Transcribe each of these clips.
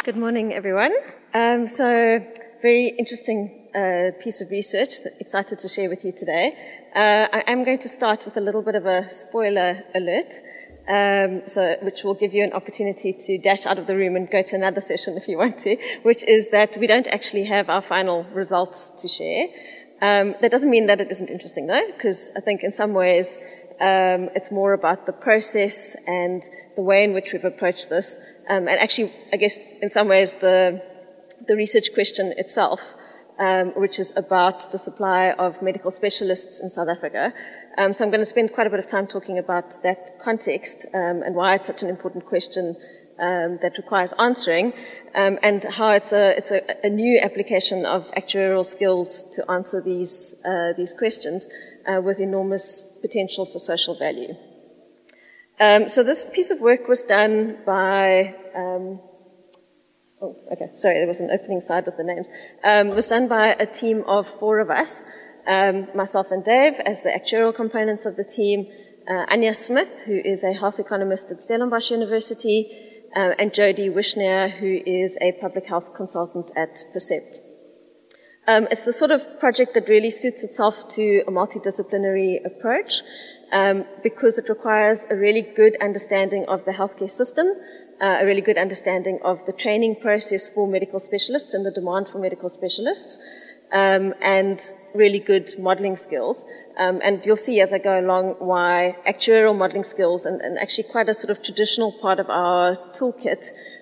Good morning, everyone. Very interesting piece of research that I'm excited to share with you today. I am going to start with a little bit of a spoiler alert, which will give you an opportunity to dash out of the room and go to another session if you want to, which is that we don't actually have our final results to share. That doesn't mean that it isn't interesting, though, because I think in some ways it's more about the process and the way in which we've approached this. And actually, I guess, in some ways, the research question itself, which is about the supply of medical specialists in South Africa. So I'm going to spend quite a bit of time talking about that context and why it's such an important question that requires answering, and how it's a new application of actuarial skills to answer these questions with enormous potential for social value. So this piece of work was done by, there was an opening slide with the names. It was done by a team of 4 of us, myself and Dave as the actuarial components of the team, Anya Smith, who is a health economist at Stellenbosch University, and Jody Wishner, who is a public health consultant at Percept. It's the sort of project that really suits itself to a multidisciplinary approach, because it requires a really good understanding of the healthcare system, a really good understanding of the training process for medical specialists and the demand for medical specialists, and really good modeling skills. And you'll see as I go along why actuarial modeling skills and actually quite a sort of traditional part of our toolkit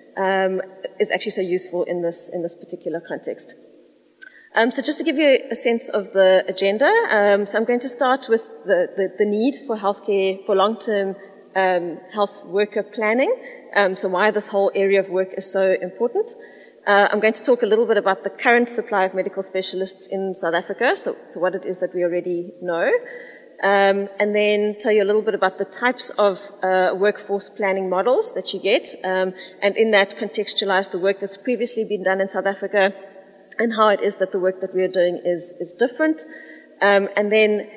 is actually so useful in this particular context. So just to give you a sense of the agenda, so I'm going to start with the need for healthcare, for long-term health worker planning, so why this whole area of work is so important. I'm going to talk a little bit about the current supply of medical specialists in South Africa, so what it is that we already know, and then tell you a little bit about the types of workforce planning models that you get, and in that contextualize the work that's previously been done in South Africa and how it is that the work that we are doing is different. And then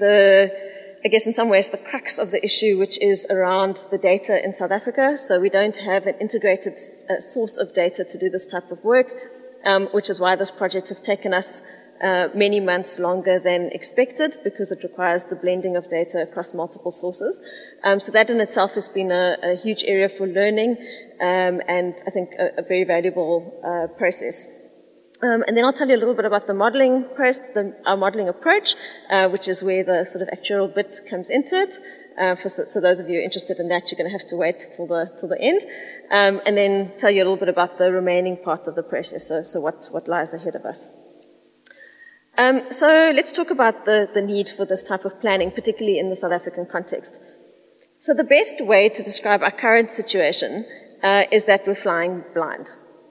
I guess in some ways the crux of the issue, which is around the data in South Africa. So we don't have an integrated source of data to do this type of work, which is why this project has taken us many months longer than expected, because it requires the blending of data across multiple sources. So that in itself has been a huge area for learning, and I think a very valuable process. And then I'll tell you a little bit about the modeling, our modeling approach, which is where the sort of actuarial bit comes into it. So those of you interested in that, you're going to have to wait till the end. And then tell you a little bit about the remaining part of the process, so what lies ahead of us. So let's talk about the need for this type of planning, particularly in the South African context. So the best way to describe our current situation is that we're flying blind.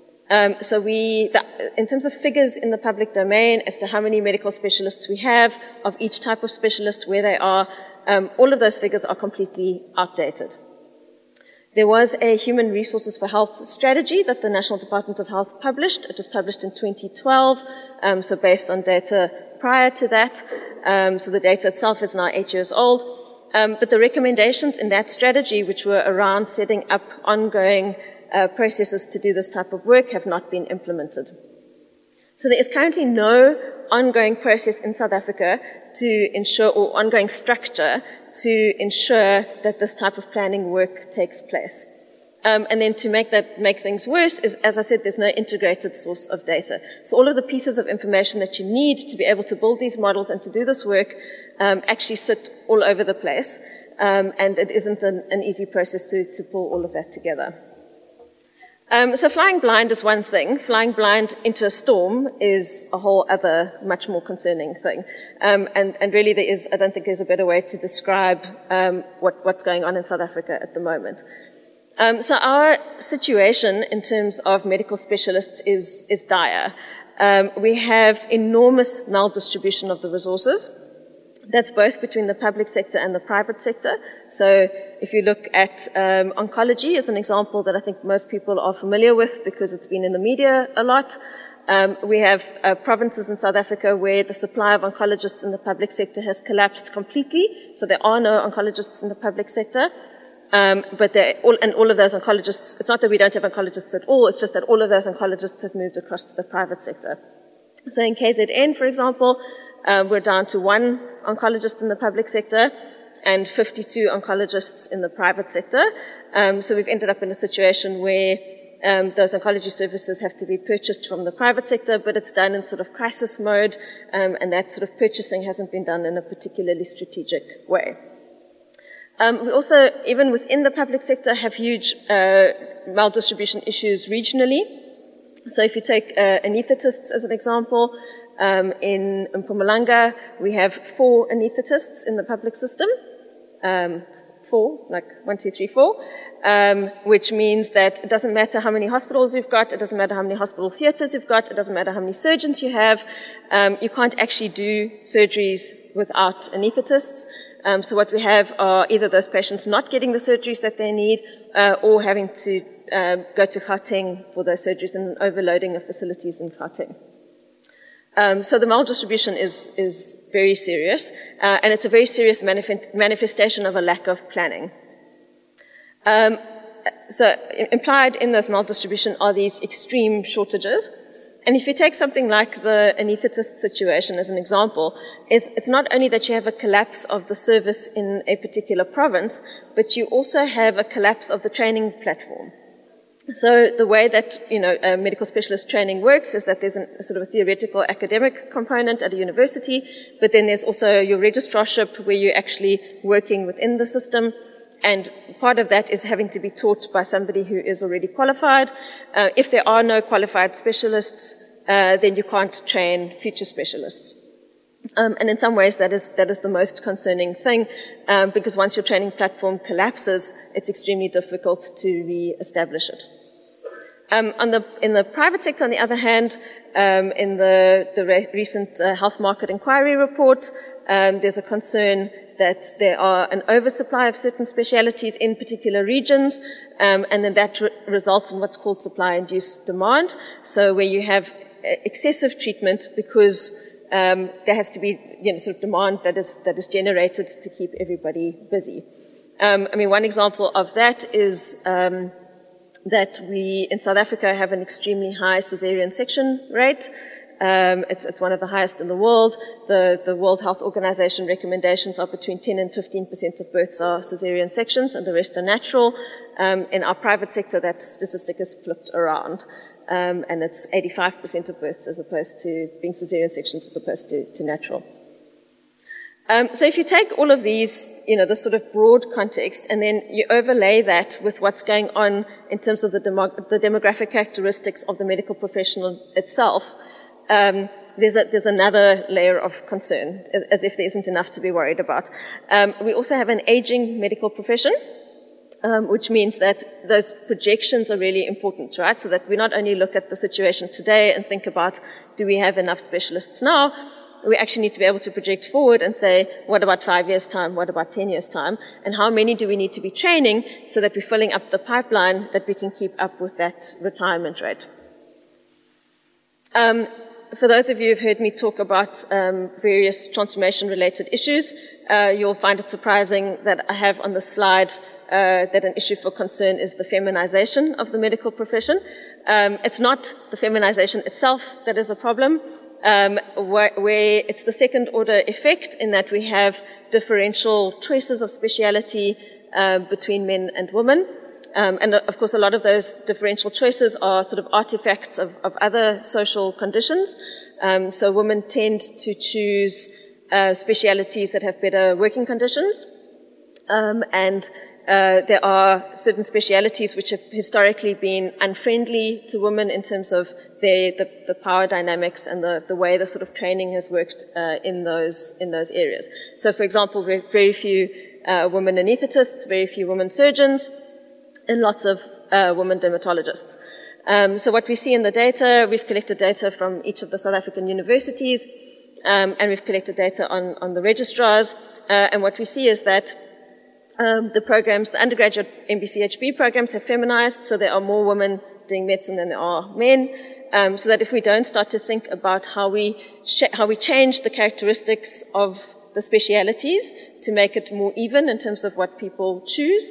In terms of figures in the public domain as to how many medical specialists we have, of each type of specialist, where they are, all of those figures are completely outdated. There was a Human Resources for Health strategy that the National Department of Health published. It was published in 2012, so based on data prior to that. So the data itself is now 8 years old. But the recommendations in that strategy, which were around setting up ongoing processes to do this type of work, have not been implemented. So there is currently no ongoing process in South Africa to ensure, or ongoing structure to ensure that this type of planning work takes place. And then to make things worse is, as I said, there's no integrated source of data. So all of the pieces of information that you need to be able to build these models and to do this work actually sit all over the place, and it isn't an easy process to pull all of that together. So flying blind is one thing. Flying blind into a storm is a whole other, much more concerning thing. And really I don't think there's a better way to describe what's going on in South Africa at the moment. So our situation in terms of medical specialists is dire. We have enormous maldistribution of the resources. That's both between the public sector and the private sector. So if you look at oncology as an example that I think most people are familiar with because it's been in the media a lot, we have provinces in South Africa where the supply of oncologists in the public sector has collapsed completely. So there are no oncologists in the public sector. But all of those oncologists, it's not that we don't have oncologists at all, it's just that all of those oncologists have moved across to the private sector. So in KZN, for example, we're down to 1 oncologist in the public sector and 52 oncologists in the private sector. So we've ended up in a situation where those oncology services have to be purchased from the private sector, but it's done in sort of crisis mode, and that sort of purchasing hasn't been done in a particularly strategic way. We also, even within the public sector, have huge maldistribution issues regionally. So if you take anaesthetists as an example, in Mpumalanga, we have 4 anaesthetists in the public system. 4, like 1, 2, 3, 4, which means that it doesn't matter how many hospitals you've got, it doesn't matter how many hospital theatres you've got, it doesn't matter how many surgeons you have, you can't actually do surgeries without anaesthetists. So what we have are either those patients not getting the surgeries that they need, or having to go to Gauteng for those surgeries and overloading of facilities in Gauteng. So the maldistribution is very serious, and it's a very serious manifestation of a lack of planning. So implied in this maldistribution are these extreme shortages. And if you take something like the anaesthetist situation as an example, it's not only that you have a collapse of the service in a particular province, but you also have a collapse of the training platform. So the way that, medical specialist training works is that there's a sort of a theoretical academic component at a university, but then there's also your registrarship where you're actually working within the system. And part of that is having to be taught by somebody who is already qualified. If there are no qualified specialists, then you can't train future specialists. And in some ways that is the most concerning thing, because once your training platform collapses, it's extremely difficult to re-establish it. In the private sector, on the other hand, in the recent health market inquiry report, there's a concern that there are an oversupply of certain specialities in particular regions, and then that results in what's called supply-induced demand. So where you have excessive treatment because there has to be, sort of demand that is generated to keep everybody busy. One example of that is that we in South Africa have an extremely high caesarean section rate. It's one of the highest in the world. The World Health Organization recommendations are between 10 and 15% of births are caesarean sections, and the rest are natural. In our private sector, that statistic is flipped around. And it's 85% of births as opposed to being caesarean sections as opposed to natural. So if you take all of these, the sort of broad context, and then you overlay that with what's going on in terms of the demographic characteristics of the medical professional itself, there's another layer of concern, as if there isn't enough to be worried about. We also have an aging medical profession. Which means that those projections are really important, right? So that we not only look at the situation today and think about, do we have enough specialists now? We actually need to be able to project forward and say, what about 5 years' time? What about 10 years' time? And how many do we need to be training so that we're filling up the pipeline that we can keep up with that retirement rate? For those of you who've heard me talk about various transformation-related issues, you'll find it surprising that I have on the slide that an issue for concern is the feminization of the medical profession. It's not the feminization itself that is a problem, where it's the second order effect in that we have differential choices of speciality between men and women. And of course, a lot of those differential choices are sort of artifacts of other social conditions. So women tend to choose specialities that have better working conditions. And there are certain specialities which have historically been unfriendly to women in terms of the power dynamics and the way the sort of training has worked in those areas. So, for example, very few women anaesthetists, very few women surgeons, and lots of women dermatologists. So what we see in the data, we've collected data from each of the South African universities, and we've collected data on the registrars, and what we see is that the undergraduate MBCHB programs have feminized, so there are more women doing medicine than there are men, so that if we don't start to think about how we change the characteristics of the specialities to make it more even in terms of what people choose,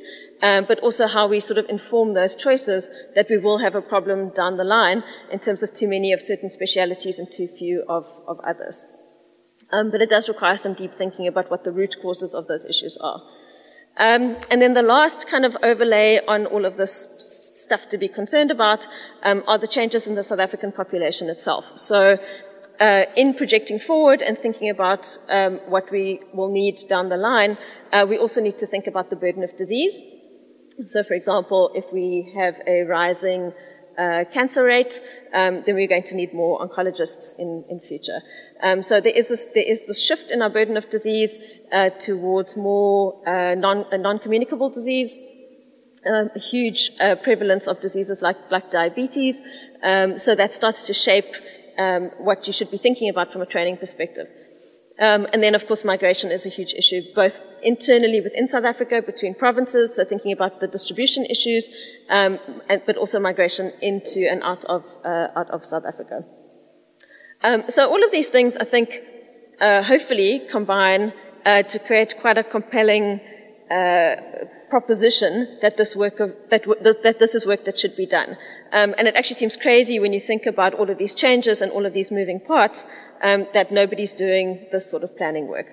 but also how we sort of inform those choices that we will have a problem down the line in terms of too many of certain specialities and too few of others. But it does require some deep thinking about what the root causes of those issues are. And then the last kind of overlay on all of this stuff to be concerned about are the changes in the South African population itself. So in projecting forward and thinking about what we will need down the line, we also need to think about the burden of disease. So, for example, if we have a rising cancer rate, then we're going to need more oncologists in future. So there is this shift in our burden of disease towards more non-communicable disease, a huge prevalence of diseases like diabetes. So that starts to shape what you should be thinking about from a training perspective. And then, of course, migration is a huge issue, both internally within South Africa, between provinces, so thinking about the distribution issues, but also migration into and out of South Africa. So all of these things, I think, hopefully combine to create quite a compelling proposition that this is work that should be done. And it actually seems crazy when you think about all of these changes and all of these moving parts, that nobody's doing this sort of planning work.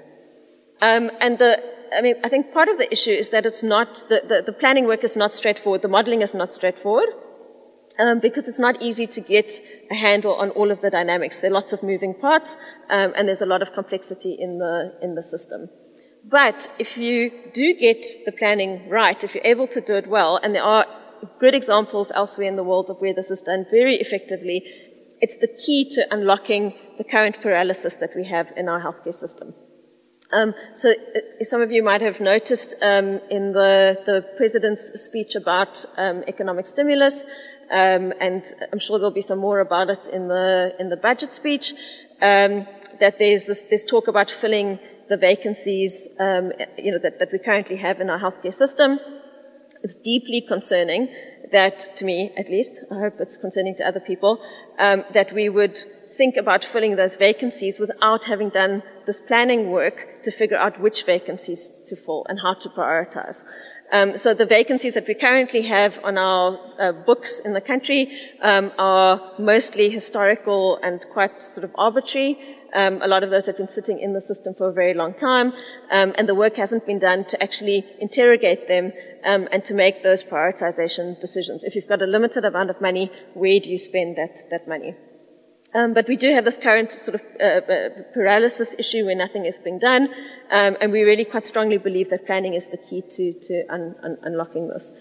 I think part of the issue is that it's not, the planning work is not straightforward, the modeling is not straightforward, because it's not easy to get a handle on all of the dynamics. There are lots of moving parts, and there's a lot of complexity in the system. But if you do get the planning right, if you're able to do it well, and there are good examples elsewhere in the world of where this is done very effectively, it's the key to unlocking the current paralysis that we have in our healthcare system. So some of you might have noticed in the President's speech about economic stimulus, and I'm sure there'll be some more about it in the budget speech, that there's this talk about filling the vacancies that we currently have in our healthcare system. It's deeply concerning that, to me at least, I hope it's concerning to other people, that we would think about filling those vacancies without having done this planning work to figure out which vacancies to fill and how to prioritize. So the vacancies that we currently have on our books in the country are mostly historical and quite sort of arbitrary. A lot of those have been sitting in the system for a very long time, and the work hasn't been done to actually interrogate them and to make those prioritization decisions. If you've got a limited amount of money, where do you spend that money? But we do have this current sort of paralysis issue where nothing is being done, and we really quite strongly believe that planning is the key to unlocking this.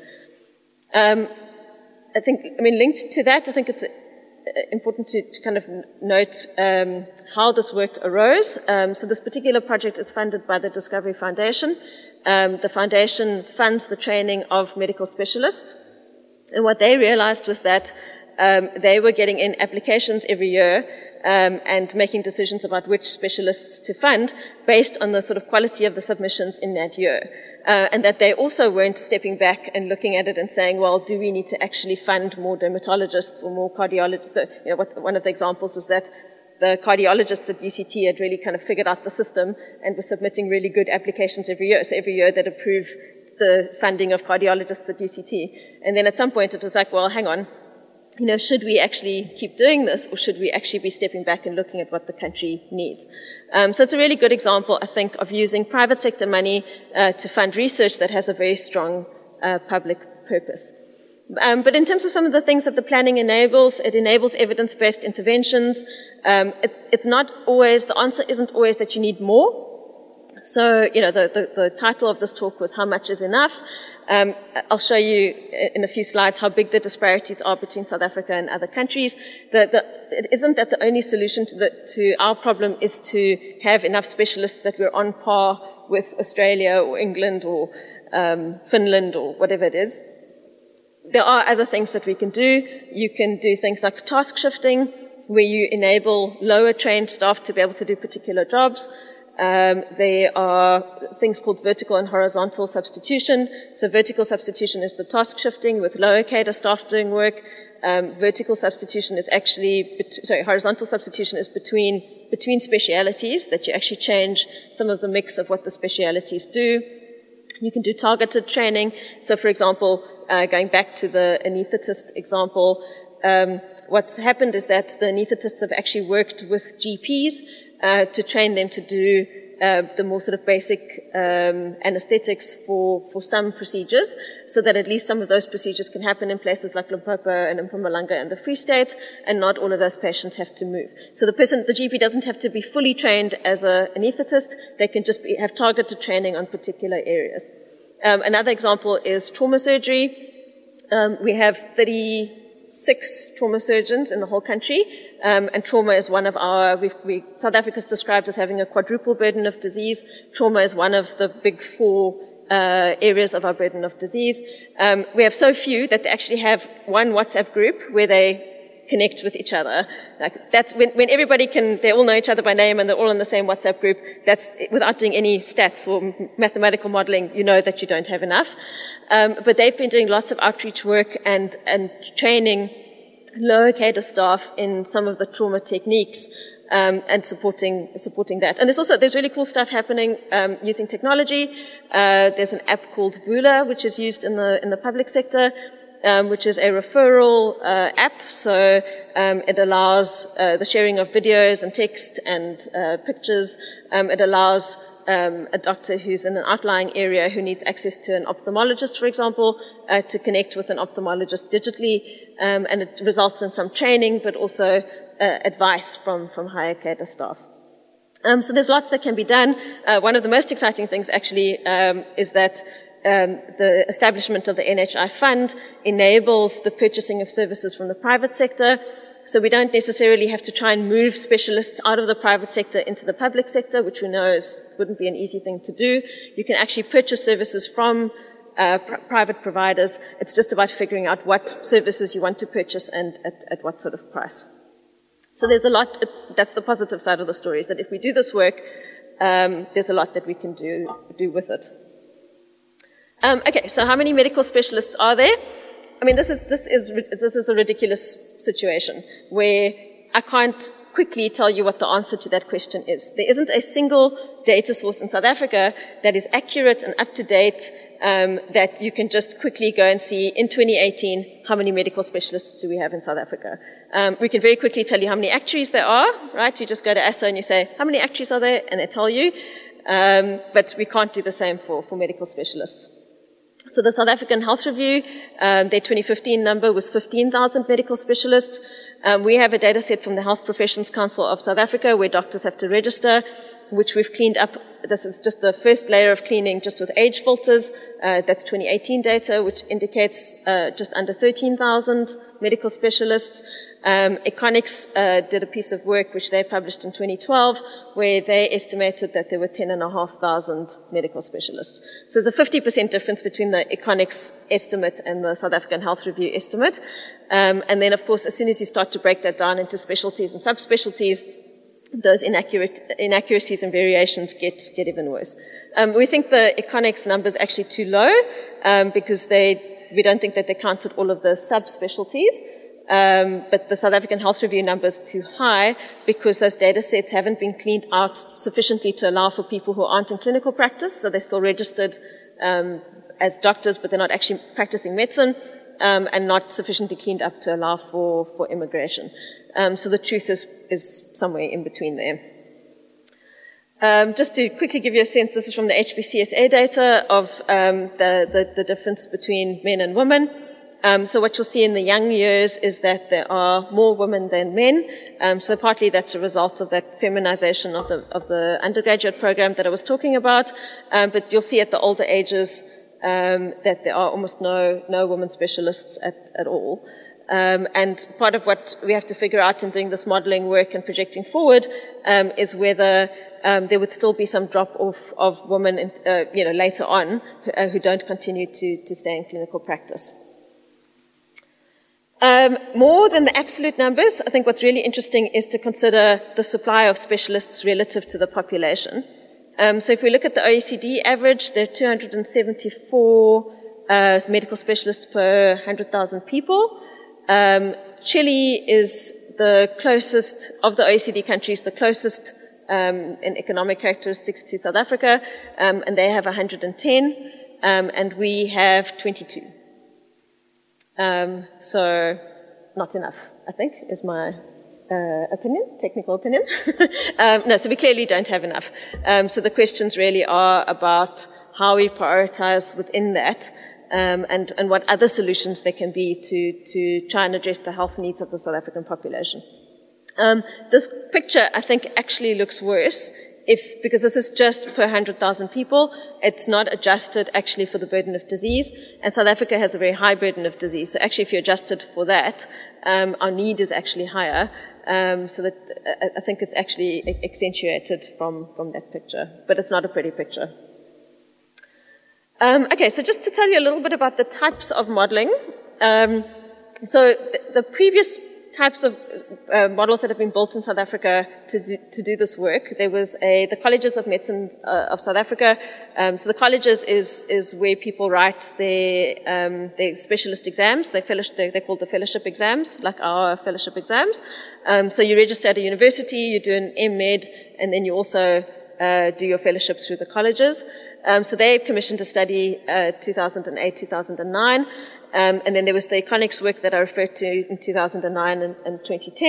Linked to that, I think it's important to kind of note how this work arose. So this particular project is funded by the Discovery Foundation. The foundation funds the training of medical specialists, and what they realized was that they were getting in applications every year and making decisions about which specialists to fund based on the sort of quality of the submissions in that year. And that they also weren't stepping back and looking at it and saying, well, do we need to actually fund more dermatologists or more cardiologists? So, one of the examples was that the cardiologists at UCT had really kind of figured out the system and were submitting really good applications every year. So every year they'd approve the funding of cardiologists at UCT. And then at some point it was like, well, hang on. Should we actually keep doing this, or should we actually be stepping back and looking at what the country needs? So it's a really good example, I think, of using private sector money to fund research that has a very strong public purpose. But in terms of some of the things that the planning enables, it enables evidence-based interventions. It's not always, the answer isn't always that you need more. So, the title of this talk was How Much is Enough? I'll show you in a few slides how big the disparities are between South Africa and other countries. It isn't that the only solution to our problem is to have enough specialists that we're on par with Australia or England or Finland or whatever it is. There are other things that we can do. You can do things like task shifting, where you enable lower trained staff to be able to do particular jobs. There are things called vertical and horizontal substitution. So vertical substitution is the task shifting with lower cadre staff doing work. Vertical substitution is horizontal substitution is between specialities, that you actually change some of the mix of what the specialities do. You can do targeted training. So, for example, going back to the anaesthetist example, what's happened is that the anaesthetists have actually worked with GPs to train them to do the more sort of basic anesthetics for some procedures, so that at least some of those procedures can happen in places like Limpopo and Mpumalanga and the Free State, and not all of those patients have to move. So the GP doesn't have to be fully trained as an anaesthetist. They can just have targeted training on particular areas. Another example is trauma surgery. We have 36 trauma surgeons in the whole country. And trauma is one of our, South Africa is described as having a quadruple burden of disease. Trauma is one of the big 4 areas of our burden of disease. We have so few that they actually have one WhatsApp group where they connect with each other. Like that's when everybody they all know each other by name and they're all in the same WhatsApp group. That's without doing any stats or mathematical modeling, you know that you don't have enough. But they've been doing lots of outreach work and training lower cadre staff in some of the trauma techniques, and supporting that. And there's really cool stuff happening, using technology. There's an app called Vula, which is used in the public sector, which is a referral, app. So, it allows, the sharing of videos and text and, pictures. It allows, a doctor who's in an outlying area who needs access to an ophthalmologist, for example, to connect with an ophthalmologist digitally, and it results in some training, but also advice from higher cadre staff. So there's lots that can be done. One of the most exciting things actually is that the establishment of the NHI fund enables the purchasing of services from the private sector. So we don't necessarily have to try and move specialists out of the private sector into the public sector, which we know wouldn't be an easy thing to do. You can actually purchase services from private providers. It's just about figuring out what services you want to purchase and at what sort of price. So there's a lot, that's the positive side of the story, is that if we do this work, there's a lot that we can do with it. Okay, so how many medical specialists are there? I mean, this is a ridiculous situation where I can't quickly tell you what the answer to that question is. There isn't a single data source in South Africa that is accurate and up to date, that you can just quickly go and see in 2018 how many medical specialists do we have in South Africa. We can very quickly tell you how many actuaries there are, right? You just go to ASSA and you say, how many actuaries are there? And they tell you. But we can't do the same for medical specialists. So the South African Health Review, their 2015 number was 15,000 medical specialists. We have a data set from the Health Professions Council of South Africa where doctors have to register, which we've cleaned up. This is just the first layer of cleaning just with age filters. That's 2018 data, which indicates just under 13,000 medical specialists. Economics did a piece of work which they published in 2012 where they estimated that there were 10,500 medical specialists. So there's a 50% difference between the Economics estimate and the South African Health Review estimate. And then, of course, as soon as you start to break that down into specialties and subspecialties, those inaccuracies and variations get even worse. We think the Economics number is actually too low because we don't think that they counted all of the subspecialties. But the South African Health Review number is too high because those data sets haven't been cleaned out sufficiently to allow for people who aren't in clinical practice, so they're still registered as doctors, but they're not actually practicing medicine, and not sufficiently cleaned up to allow for immigration. So the truth is somewhere in between there. Just to quickly give you a sense, this is from the HPCSA data of the difference between men and women. So what you'll see in the young years is that there are more women than men. So partly that's a result of that feminization of the undergraduate program that I was talking about. But you'll see at the older ages that there are almost no women specialists at all. And part of what we have to figure out in doing this modeling work and projecting forward is whether there would still be some drop-off of women, later on who don't continue to stay in clinical practice. More than the absolute numbers, I think what's really interesting is to consider the supply of specialists relative to the population. So if we look at the OECD average, there are 274 medical specialists per 100,000 people. Chile is the closest of the OECD countries, the closest in economic characteristics to South Africa, and they have 110. and we have 22. So not enough, I think, is my opinion, technical opinion. No, so we clearly don't have enough. So the questions really are about how we prioritize within that, and what other solutions there can be to try and address the health needs of the South African population. This picture, I think, actually looks worse because this is just per 100,000 people. It's not adjusted actually for the burden of disease, and South Africa has a very high burden of disease. So actually, if you adjusted for that, our need is actually higher. So that I think it's actually accentuated from that picture, but it's not a pretty picture. Okay, so just to tell you a little bit about the types of modeling. So the previous types of models that have been built in South Africa to do this work. There was the Colleges of Medicine of South Africa. So the colleges is where people write their specialist exams. They're called the fellowship exams, like our fellowship exams. So you register at a university, you do an M.Med, and then you also do your fellowship through the colleges. So they commissioned a study 2008, 2009. And then there was the Econics work that I referred to in 2009 and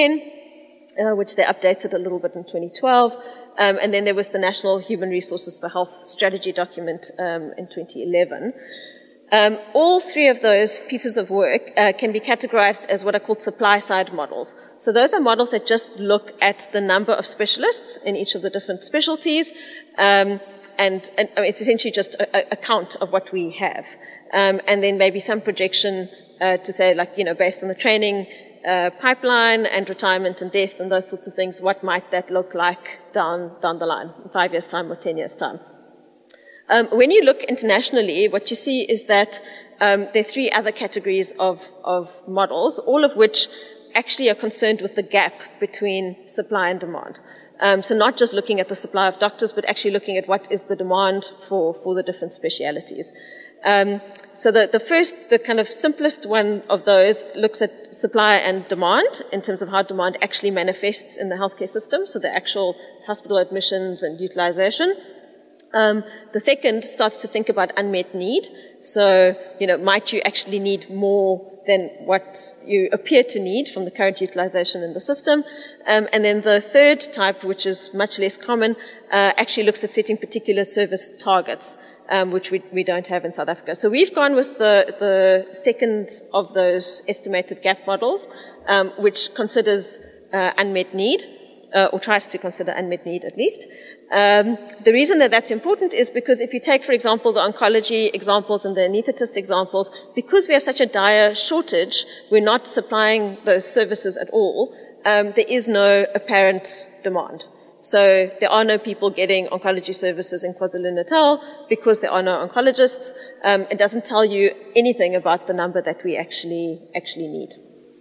2010, which they updated a little bit in 2012. And then there was the National Human Resources for Health Strategy document in 2011. All three of those pieces of work can be categorized as what are called supply-side models. So those are models that just look at the number of specialists in each of the different specialties, and it's essentially just a count of what we have. And then maybe some projection to say, like, based on the training pipeline and retirement and death and those sorts of things, what might that look like down the line, in 5 years' time or 10 years' time. When you look internationally, what you see is that there are three other categories of models, all of which actually are concerned with the gap between supply and demand. So not just looking at the supply of doctors, but actually looking at what is the demand for the different specialities. So the kind of simplest one of those looks at supply and demand in terms of how demand actually manifests in the healthcare system, so the actual hospital admissions and utilization. The second starts to think about unmet need. So, might you actually need more than what you appear to need from the current utilization in the system? And then the third type, which is much less common, actually looks at setting particular service targets, which we don't have in South Africa. So we've gone with the second of those estimated gap models, which considers unmet need, or tries to consider unmet need at least. The reason that that's important is because if you take, for example, the oncology examples and the anaesthetist examples, because we have such a dire shortage, we're not supplying those services at all, there is no apparent demand. So there are no people getting oncology services in KwaZulu-Natal because there are no oncologists. It doesn't tell you anything about the number that we actually need.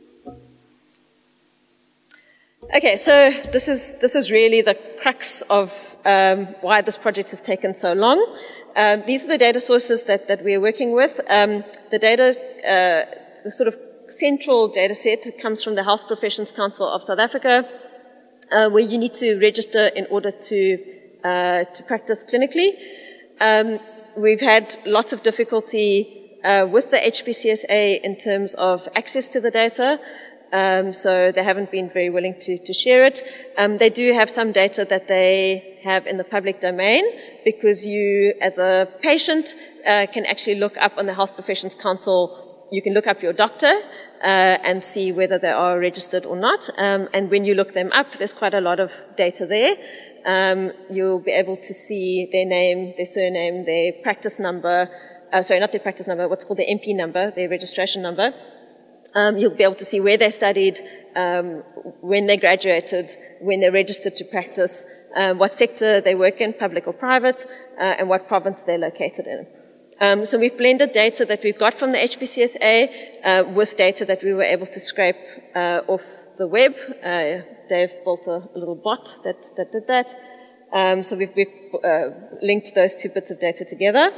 Okay, so this is really the crux of why this project has taken so long. These are the data sources that we're working with. The data, the sort of central data set comes from the Health Professions Council of South Africa, where you need to register in order to practice clinically. We've had lots of difficulty with the HPCSA in terms of access to the data. So they haven't been very willing to share it. They do have some data that they have in the public domain, because you, as a patient, can actually look up on the Health Professions Council. You can look up your doctor and see whether they are registered or not. And when you look them up, there's quite a lot of data there. You'll be able to see their name, their surname, their practice number. Sorry, not their practice number, what's called their MP number, their registration number. You'll be able to see where they studied, when they graduated, when they're registered to practice, what sector they work in, public or private, and what province they're located in. So we've blended data that we've got from the HPCSA with data that we were able to scrape off the web. Dave built a little bot that did that. So we've linked those two bits of data together.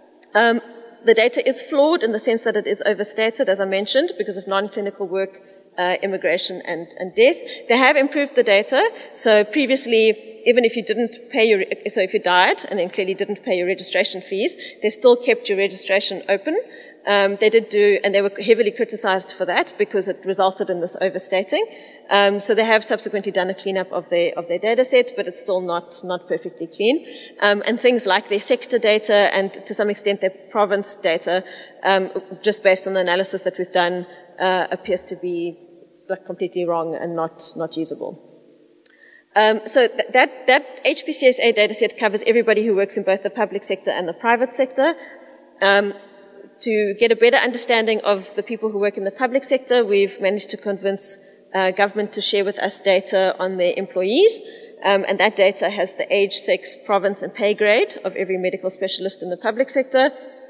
The data is flawed in the sense that it is overstated, as I mentioned, because of non-clinical work immigration and death. They have improved the data. So previously, even if you didn't pay if you died and then clearly didn't pay your registration fees, they still kept your registration open. They did do, and they were heavily criticized for that because it resulted in this overstating. So they have subsequently done a cleanup of their data set, but it's still not perfectly clean. And things like their sector data and to some extent their province data, just based on the analysis that we've done, appears to be completely wrong and not usable. So that HPCSA data set covers everybody who works in both the public sector and the private sector. To get a better understanding of the people who work in the public sector, we've managed to convince government to share with us data on their employees. And that data has the age, sex, province, and pay grade of every medical specialist in the public sector,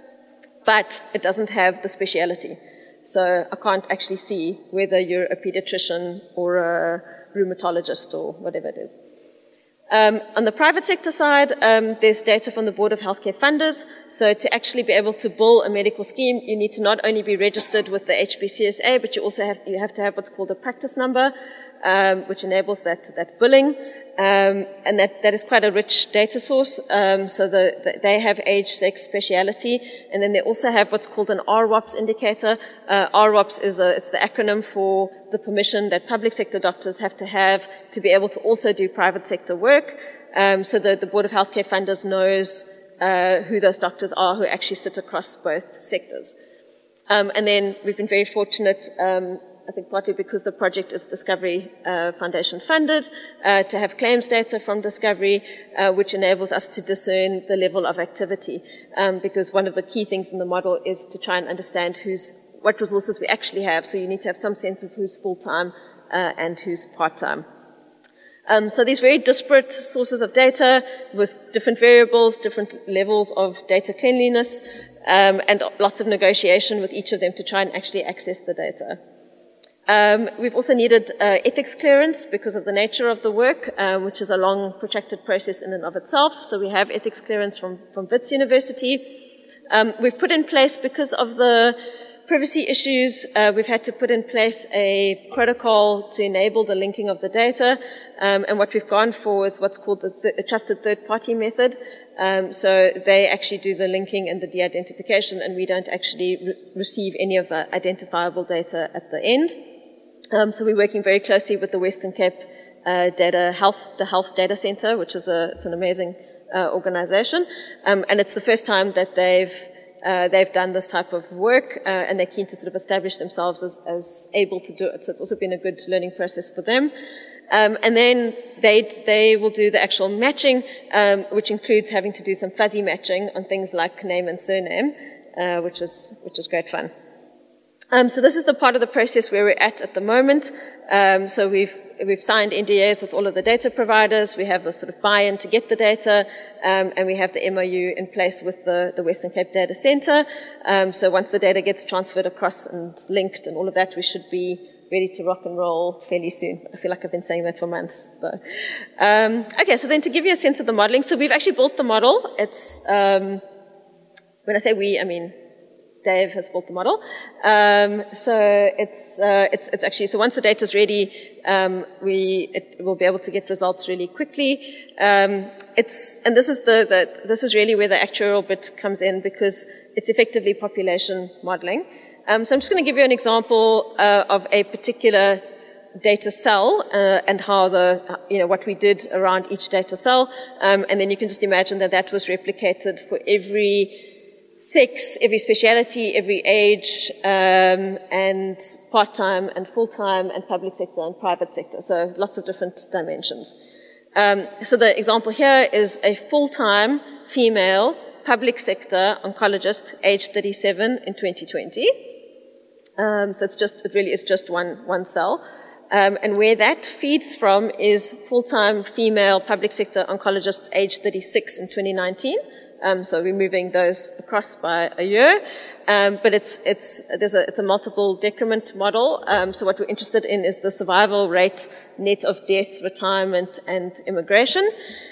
but it doesn't have the speciality. So I can't actually see whether you're a pediatrician or a rheumatologist or whatever it is. On the private sector side, there's data from the Board of Healthcare Funders. So to actually be able to bill a medical scheme, you need to not only be registered with the HPCSA, but you also have to have what's called a practice number, which enables that billing. And that is quite a rich data source. So they have age, sex, speciality, and then they also have what's called an RWAPS indicator. RWAPS it's the acronym for the permission that public sector doctors have to be able to also do private sector work. So the Board of Healthcare Funders knows who those doctors are who actually sit across both sectors. And then we've been very fortunate, I think partly because the project is Discovery Foundation funded, to have claims data from Discovery, which enables us to discern the level of activity. Because one of the key things in the model is to try and understand what resources we actually have. So you need to have some sense of who's full-time and who's part-time. So these very disparate sources of data with different variables, different levels of data cleanliness, and lots of negotiation with each of them to try and actually access the data. We've also needed ethics clearance because of the nature of the work, which is a long, protracted process in and of itself. So we have ethics clearance from Wits University. We've put in place, because of the privacy issues, we've had to put in place a protocol to enable the linking of the data. And what we've gone for is what's called the trusted third-party method. So they actually do the linking and the de-identification, and we don't actually receive any of the identifiable data at the end. So we're working very closely with the Western Cape the Health Data Center, which is it's an amazing organization, and it's the first time that they've done this type of work, and they're keen to sort of establish themselves as able to do it. So it's also been a good learning process for them. And then they will do the actual matching, which includes having to do some fuzzy matching on things like name and surname, which is great fun. So this is the part of the process where we're at the moment. So we've signed NDAs with all of the data providers. We have the sort of buy-in to get the data, and we have the MOU in place with the Western Cape Data Center. So once the data gets transferred across and linked and all of that, we should be ready to rock and roll fairly soon. I feel like I've been saying that for months. Okay, so then to give you a sense of the modeling, so we've actually built the model. It's when I say we, I mean Dave has built the model. So it's actually, so once the data is ready, it will be able to get results really quickly. And this is really where the actuarial bit comes in, because it's effectively population modeling. So I'm just going to give you an example of a particular data cell and how what we did around each data cell, and then you can just imagine that was replicated for every sex, every speciality, every age, and part-time and full-time and public sector and private sector. So lots of different dimensions. So the example here is a full-time female public sector oncologist, age 37 in 2020. So it really is just one cell. And where that feeds from is full-time female public sector oncologists, age 36 in 2019. So we're moving those across by a year. But it's a multiple decrement model. So what we're interested in is the survival rate, net of death, retirement, and immigration.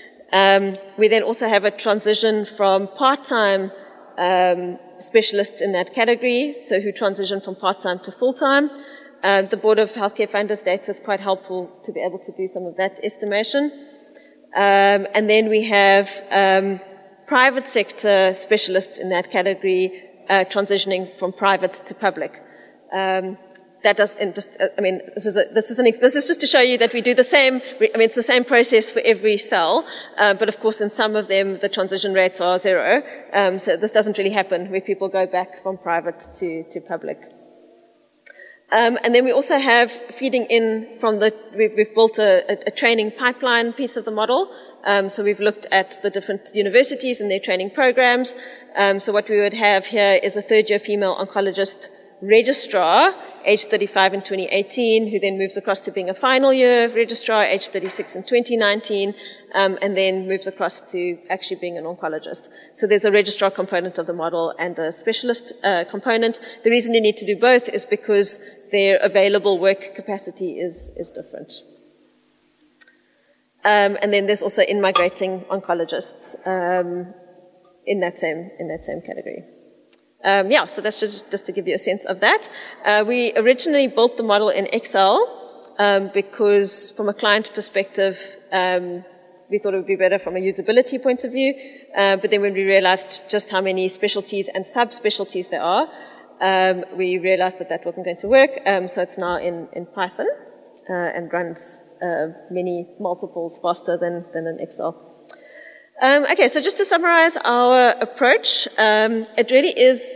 We then also have a transition from part-time specialists in that category, so who transition from part-time to full-time. The Board of Healthcare Funders data is quite helpful to be able to do some of that estimation. And then we have private sector specialists in that category transitioning from private to public. That does, and just, I mean, this is just to show you that we do the same, I mean, it's the same process for every cell, but of course in some of them the transition rates are 0, so this doesn't really happen where people go back from private to public. And then we also have feeding in from we've built a training pipeline piece of the model. So we've looked at the different universities and their training programs. So what we would have here is a third-year female oncologist registrar, age 35 in 2018, who then moves across to being a final year registrar, age 36 in 2019, and then moves across to actually being an oncologist. So there's a registrar component of the model and a specialist component. The reason you need to do both is because their available work capacity is different. And then there's also in-migrating oncologists in that same category. So that's just to give you a sense of that. We originally built the model in Excel because from a client perspective, we thought it would be better from a usability point of view. But then when we realized just how many specialties and subspecialties there are, we realized that wasn't going to work. So it's now in Python and runs many multiples faster than in Excel. Okay, so just to summarize our approach, it really is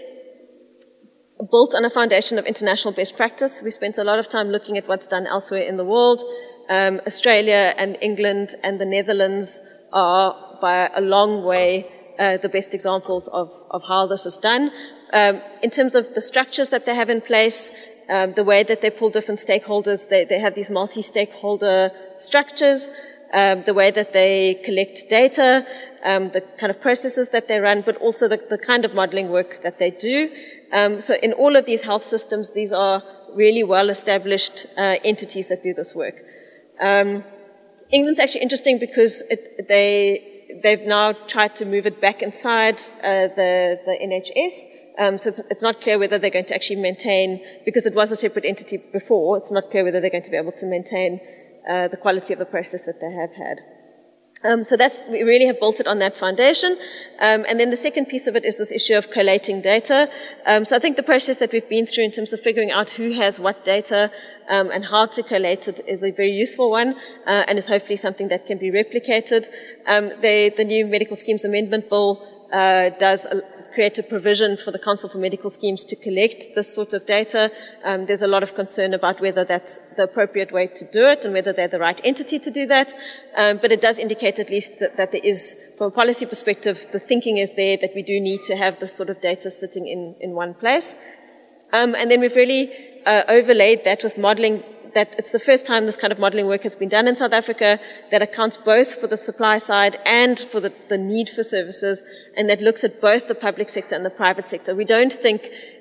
built on a foundation of international best practice. We spent a lot of time looking at what's done elsewhere in the world. Australia and England and the Netherlands are by a long way the best examples of how this is done. In terms of the structures that they have in place, the way that they pull different stakeholders, they have these multi-stakeholder structures. The way that they collect data, the kind of processes that they run, but also the kind of modeling work that they do. So in all of these health systems, these are really well-established entities that do this work. England's actually interesting because they've now tried to move it back inside the NHS. So it's not clear whether they're going to actually maintain, because it was a separate entity before, it's not clear whether they're going to be able to maintain the quality of the process that they have had. So we really have built it on that foundation. And then the second piece of it is this issue of collating data. So I think the process that we've been through in terms of figuring out who has what data and how to collate it is a very useful one and is hopefully something that can be replicated. The new Medical Schemes Amendment Bill does create a provision for the Council for Medical Schemes to collect this sort of data. There's a lot of concern about whether that's the appropriate way to do it and whether they're the right entity to do that. But it does indicate at least that there is, from a policy perspective, the thinking is there that we do need to have this sort of data sitting in one place. And then we've really overlaid that with modeling, that it's the first time this kind of modeling work has been done in South Africa that accounts both for the supply side and for the need for services, and that looks at both the public sector and the private sector. We don't think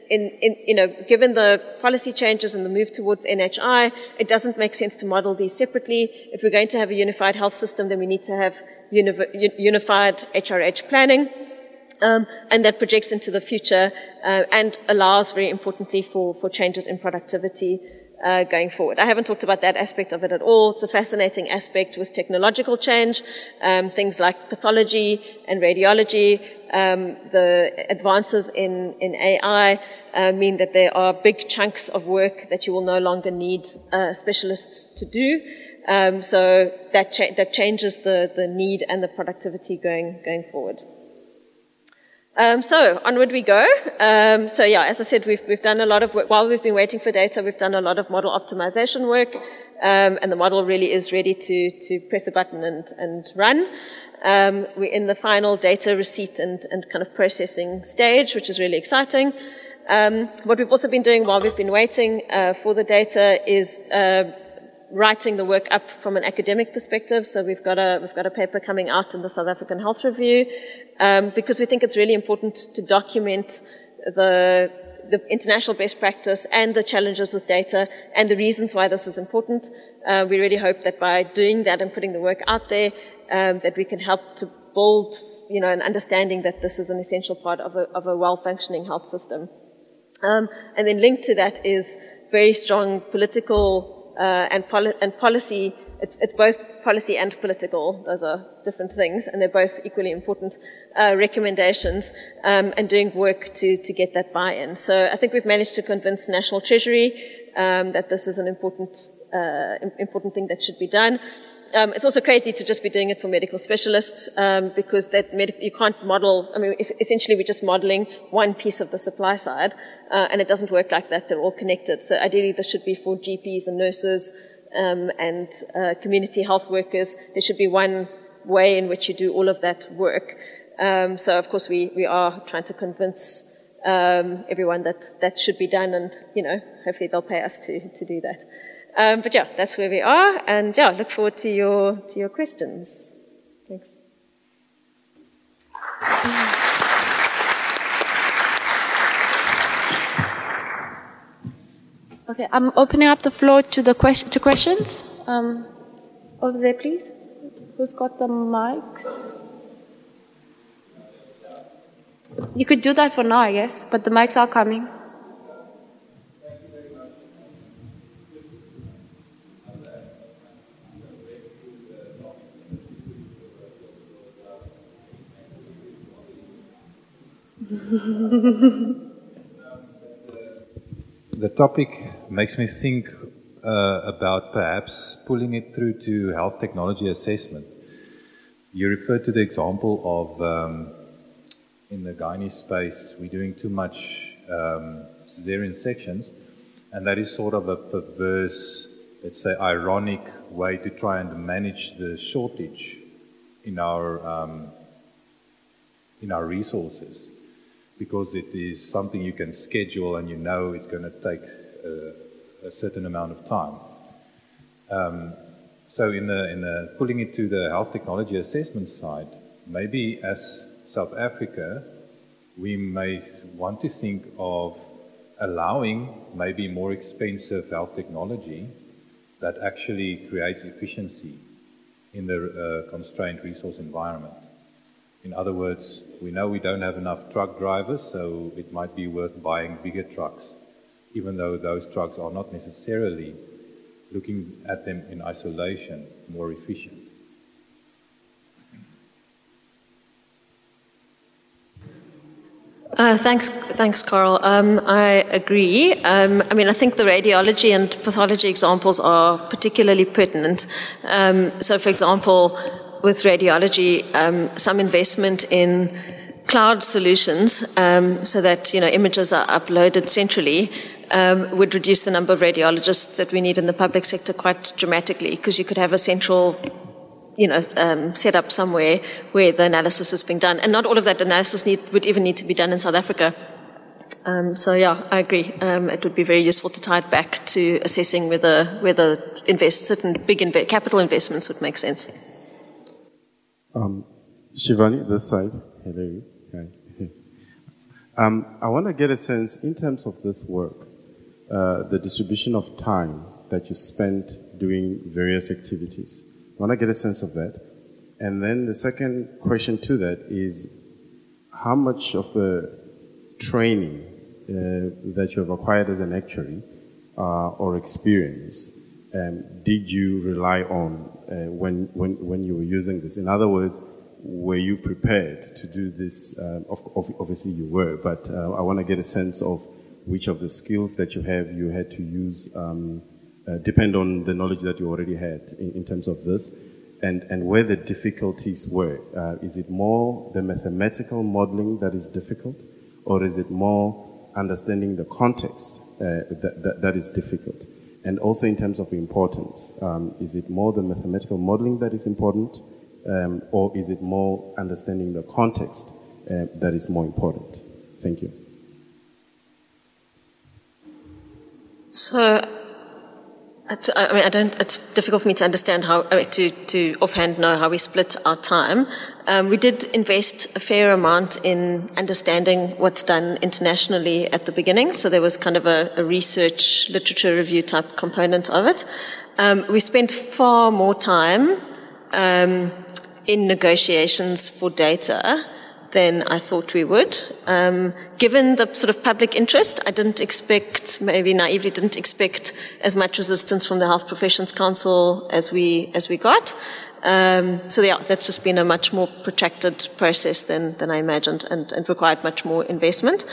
given the policy changes and the move towards NHI, it doesn't make sense to model these separately. If we're going to have a unified health system, then we need to have unified HRH planning. And that projects into the future and allows, very importantly, for changes in productivity going forward. I haven't talked about that aspect of it at all. It's a fascinating aspect with technological change, things like pathology and radiology. The advances in AI mean that there are big chunks of work that you will no longer need specialists to do. So that changes the need and the productivity going forward. So onward we go. As I said, we've done a lot of work. While we've been waiting for data, we've done a lot of model optimization work, and the model really is ready to press a button and run. We're in the final data receipt and kind of processing stage, which is really exciting. What we've also been doing while we've been waiting for the data is writing the work up from an academic perspective. So we've got a paper coming out in the South African Health Review, because we think it's really important to document the international best practice and the challenges with data and the reasons why this is important. We really hope that by doing that and putting the work out there, that we can help to build, an understanding that this is an essential part of a well-functioning health system. And then linked to that is very strong political and policy. It's both policy and political. Those are different things, and they're both equally important recommendations, and doing work to get that buy-in. So I think we've managed to convince National Treasury that this is an important thing that should be done. It's also crazy to just be doing it for medical specialists, because you can't model. I mean, essentially we're just modeling one piece of the supply side, and it doesn't work like that. They're all connected. So ideally, this should be for GPs and nurses and community health workers. There should be one way in which you do all of that work. So of course, we are trying to convince everyone that should be done, and hopefully they'll pay us to do that. But yeah, that's where we are, and yeah, look forward to your questions. Thanks. Okay, I'm opening up the floor to questions. Over there, please. Who's got the mics? You could do that for now, I guess, but the mics are coming. The topic makes me think about perhaps pulling it through to health technology assessment. You referred to the example of in the gynae space, we're doing too much cesarean sections, and that is sort of a perverse, let's say, ironic way to try and manage the shortage in our resources, because it is something you can schedule and it's going to take a certain amount of time. So in the pulling it to the health technology assessment side, maybe as South Africa, we may want to think of allowing maybe more expensive health technology that actually creates efficiency in the constrained resource environment. In other words, we know we don't have enough truck drivers, so it might be worth buying bigger trucks, even though those trucks are not necessarily, looking at them in isolation, more efficient. Thanks, Carl. I agree. I think the radiology and pathology examples are particularly pertinent. So, for example, with radiology, some investment in cloud solutions, so that images are uploaded centrally, would reduce the number of radiologists that we need in the public sector quite dramatically, because you could have a central set up somewhere where the analysis is being done. And not all of that analysis would even need to be done in South Africa. So yeah, I agree. It would be very useful to tie it back to assessing whether certain big capital investments would make sense. Shivani, this side. Hello. Hi. I want to get a sense, in terms of this work, the distribution of time that you spent doing various activities. I want to get a sense of that. And then the second question to that is, how much of the training that you have acquired as an actuary or experience did you rely on when you were using this? In other words, were you prepared to do this? Obviously you were, but I want to get a sense of which of the skills that you had to use depend on the knowledge that you already had in terms of this, and where the difficulties were. Is it more the mathematical modeling that is difficult, or is it more understanding the context that is difficult? And also in terms of importance, is it more the mathematical modeling that is important, or is it more understanding the context that is more important? Thank you. So, it's difficult for me to understand to offhand know how we split our time. We did invest a fair amount in understanding what's done internationally at the beginning. So there was kind of a research literature review type component of it. We spent far more time in negotiations for data than I thought we would. Given the sort of public interest, I didn't expect, maybe naively didn't expect as much resistance from the Health Professions Council as we got. So yeah, that's just been a much more protracted process than I imagined and required much more investment.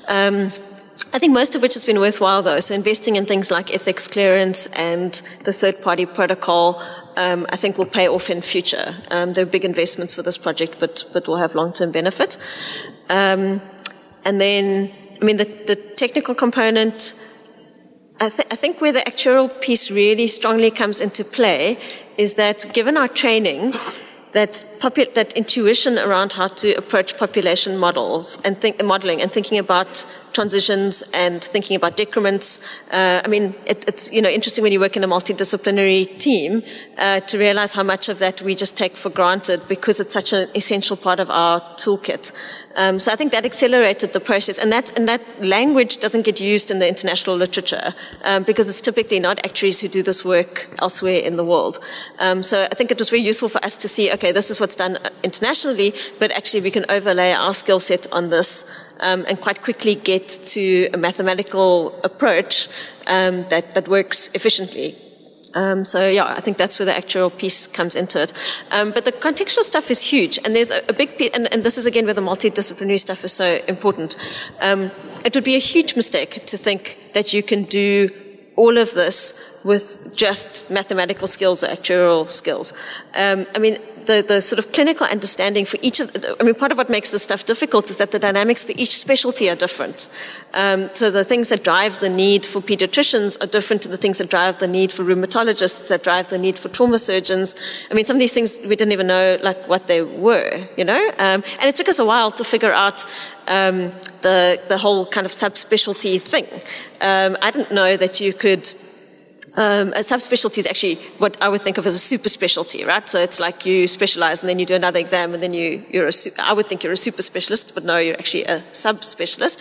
I think most of which has been worthwhile though. So investing in things like ethics clearance and the third-party protocol, I think will pay off in future. They're big investments for this project, but will have long-term benefit. And then, I mean, the technical component, I think where the actuarial piece really strongly comes into play is that given our training, that intuition around how to approach population models and modeling and thinking about transitions and thinking about decrements. I mean, it's interesting when you work in a multidisciplinary team to realize how much of that we just take for granted because it's such an essential part of our toolkit. So I think that accelerated the process, and that language doesn't get used in the international literature because it's typically not actuaries who do this work elsewhere in the world. So I think it was very useful for us to see, okay, this is what's done internationally, but actually we can overlay our skill set on this and quite quickly get to a mathematical approach that works efficiently. So yeah, I think that's where the actuarial piece comes into it. But the contextual stuff is huge, and there's a big piece, and this is again where the multidisciplinary stuff is so important. It would be a huge mistake to think that you can do all of this with just mathematical skills or actuarial skills. I mean, the sort of clinical understanding for each of part of what makes this stuff difficult is that the dynamics for each specialty are different. So the things that drive the need for pediatricians are different to the things that drive the need for rheumatologists, that drive the need for trauma surgeons. I mean, some of these things we didn't even know like what they were, and it took us a while to figure out the whole kind of subspecialty thing. I didn't know that you could. A subspecialty is actually what I would think of as a super specialty, right? So it's like you specialize and then you do another exam and then I would think you're a super specialist, but no, you're actually a subspecialist.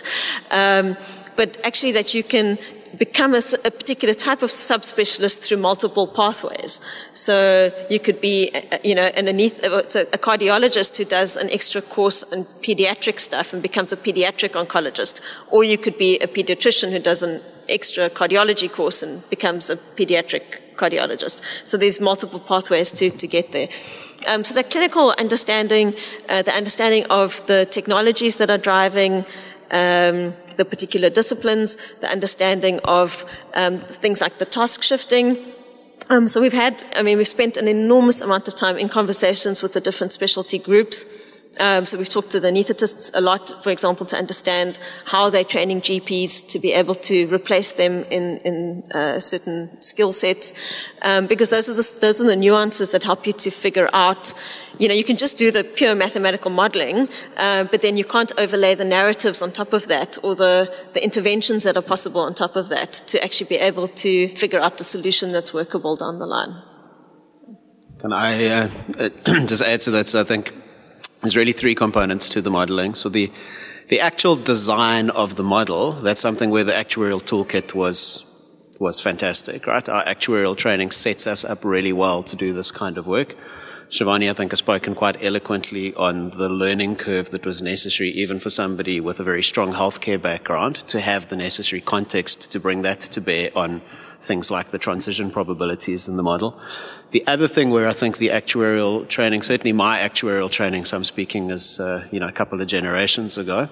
But actually that you can become a particular type of subspecialist through multiple pathways. So you could be, a cardiologist who does an extra course on pediatric stuff and becomes a pediatric oncologist. Or you could be a pediatrician who does an extra cardiology course and becomes a pediatric cardiologist. So there's multiple pathways to get there. So the clinical understanding, the understanding of the technologies that are driving the particular disciplines, the understanding of things like the task shifting. So we've spent an enormous amount of time in conversations with the different specialty groups. So we've talked to the anaesthetists a lot, for example, to understand how they're training GPs to be able to replace them in certain skill sets, because those are the nuances that help you to figure out. You can just do the pure mathematical modeling, but then you can't overlay the narratives on top of that or the interventions that are possible on top of that to actually be able to figure out the solution that's workable down the line. Can I just add to that? So I think there's really three components to the modeling. So the actual design of the model, that's something where the actuarial toolkit was fantastic, right? Our actuarial training sets us up really well to do this kind of work. Shivani, I think, has spoken quite eloquently on the learning curve that was necessary, even for somebody with a very strong healthcare background, to have the necessary context to bring that to bear on things like the transition probabilities in the model. The other thing where I think the actuarial training, certainly my actuarial training, so I'm speaking as, a couple of generations ago,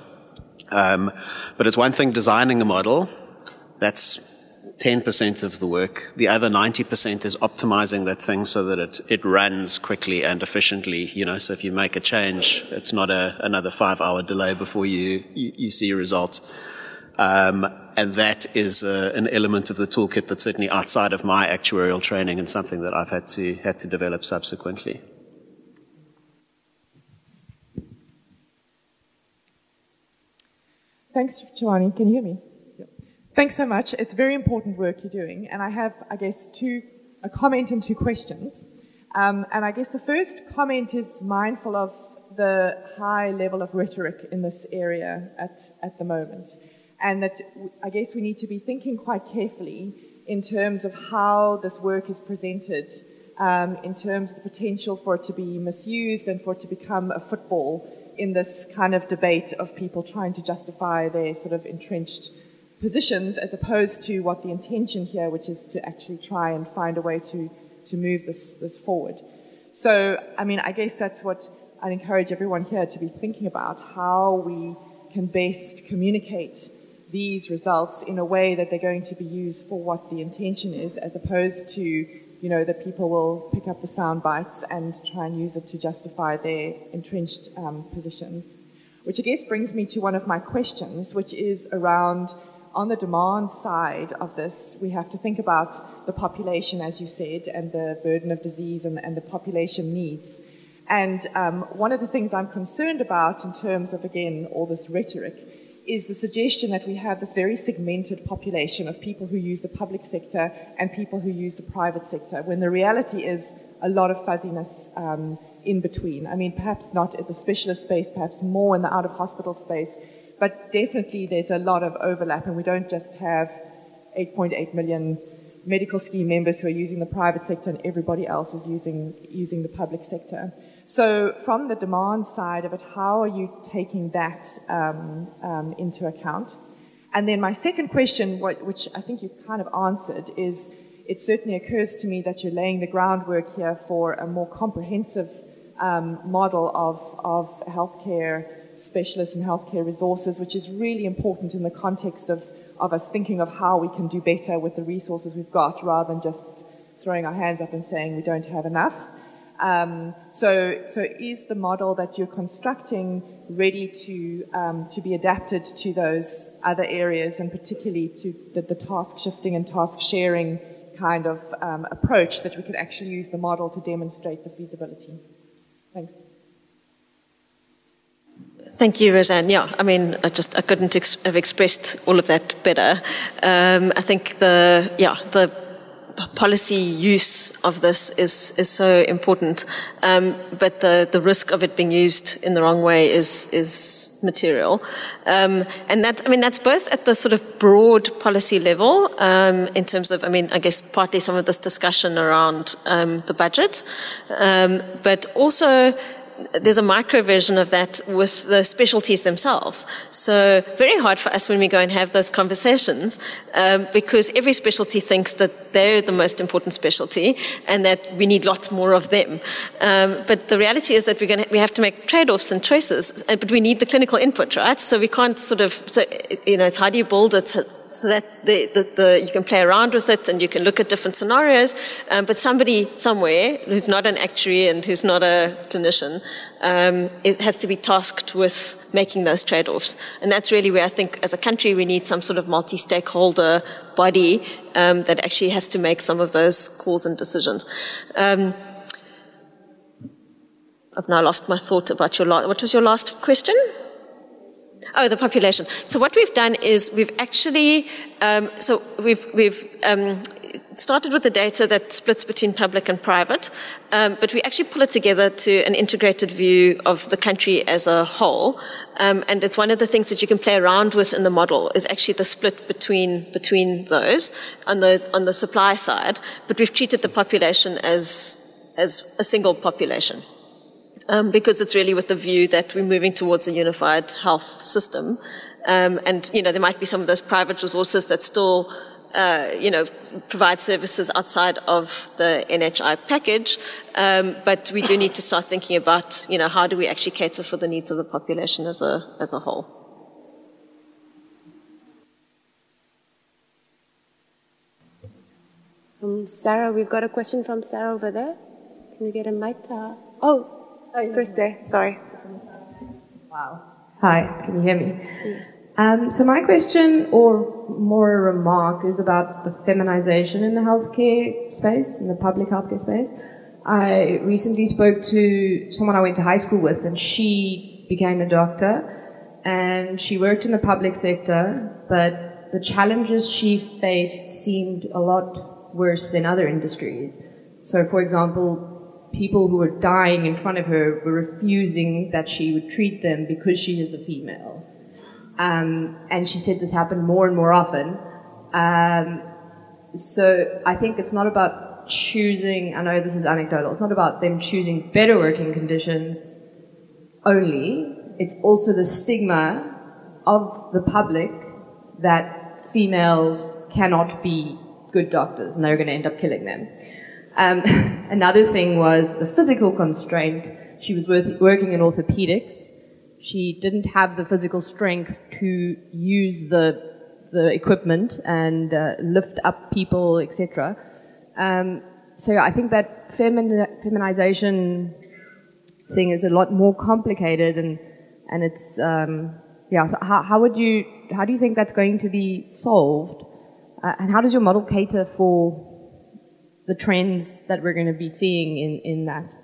but it's one thing designing a model, that's 10% of the work. The other 90% is optimizing that thing so that it runs quickly and efficiently, so if you make a change, it's not another 5-hour delay before you see results. And that is an element of the toolkit that's certainly outside of my actuarial training and something that I've had to develop subsequently. Thanks, Shivani. Can you hear me? Yep. Thanks so much. It's very important work you're doing. And I have, I guess, a comment and two questions. And I guess the first comment is mindful of the high level of rhetoric in this area at the moment. And that I guess we need to be thinking quite carefully in terms of how this work is presented, in terms of the potential for it to be misused and for it to become a football in this kind of debate of people trying to justify their sort of entrenched positions as opposed to what the intention here, which is to actually try and find a way to move this forward. So, I mean, I guess that's what I'd encourage everyone here to be thinking about, how we can best communicate these results in a way that they're going to be used for what the intention is, as opposed to, you know, that people will pick up the sound bites and try and use it to justify their entrenched positions. Which I guess brings me to one of my questions, which is around, on the demand side of this, we have to think about the population, as you said, and the burden of disease and the population needs. And one of the things I'm concerned about in terms of, again, all this rhetoric is the suggestion that we have this very segmented population of people who use the public sector and people who use the private sector, when the reality is a lot of fuzziness in between. I mean, perhaps not at the specialist space, perhaps more in the out-of-hospital space, but definitely there's a lot of overlap, and we don't just have 8.8 million medical scheme members who are using the private sector and everybody else is using the public sector. So from the demand side of it, how are you taking that into account? And then my second question, which I think you kind of answered, is it certainly occurs to me that you're laying the groundwork here for a more comprehensive model of healthcare specialists and healthcare resources, which is really important in the context of us thinking of how we can do better with the resources we've got, rather than just throwing our hands up and saying we don't have enough. So is the model that you're constructing ready to be adapted to those other areas, and particularly to the task shifting and task sharing kind of approach, that we could actually use the model to demonstrate the feasibility? Thanks. Thank you, Roseanne. Yeah, I mean, I couldn't have expressed all of that better. I think the policy use of this is so important, but the risk of it being used in the wrong way is material, and that's both at the sort of broad policy level, in terms of, I guess partly some of this discussion around the budget, but also there's a micro version of that with the specialties themselves. So very hard for us when we go and have those conversations, because every specialty thinks that they're the most important specialty and that we need lots more of them. But the reality is that we have to make trade-offs and choices, but we need the clinical input, right? So we can't it's how do you build it so that you can play around with it and you can look at different scenarios, but somebody somewhere who's not an actuary and who's not a clinician, it has to be tasked with making those trade-offs. And that's really where I think as a country we need some sort of multi-stakeholder body that actually has to make some of those calls and decisions. I've now lost my thought about what was your last question? Oh, the population. So what we've done is we've actually, we've started with the data that splits between public and private, but we actually pull it together to an integrated view of the country as a whole. And it's one of the things that you can play around with in the model is actually the split between those on the supply side. But we've treated the population as a single population. Because it's really with the view that we're moving towards a unified health system. And, there might be some of those private resources that still, provide services outside of the NHI package. But we do need to start thinking about, how do we actually cater for the needs of the population as a whole. Sarah, we've got a question from Sarah over there. Can we get a mic to her? First there, sorry. Wow. Hi, can you hear me? Yes. So my question, or more a remark, is about the feminization in the healthcare space, in the public healthcare space. I recently spoke to someone I went to high school with, and she became a doctor, and she worked in the public sector, but the challenges she faced seemed a lot worse than other industries. So, for example, people who were dying in front of her were refusing that she would treat them because she is a female. And she said this happened more and more often. So I think it's not about choosing, I know this is anecdotal, it's not about them choosing better working conditions only, it's also the stigma of the public that females cannot be good doctors and they're going to end up killing them. Another thing was the physical constraint. She was working in orthopedics. She didn't have the physical strength to use the equipment and lift up people, etc. So I think that feminization thing is a lot more complicated, and it's yeah. So how do you think that's going to be solved, and how does your model cater for the trends that we're going to be seeing in that?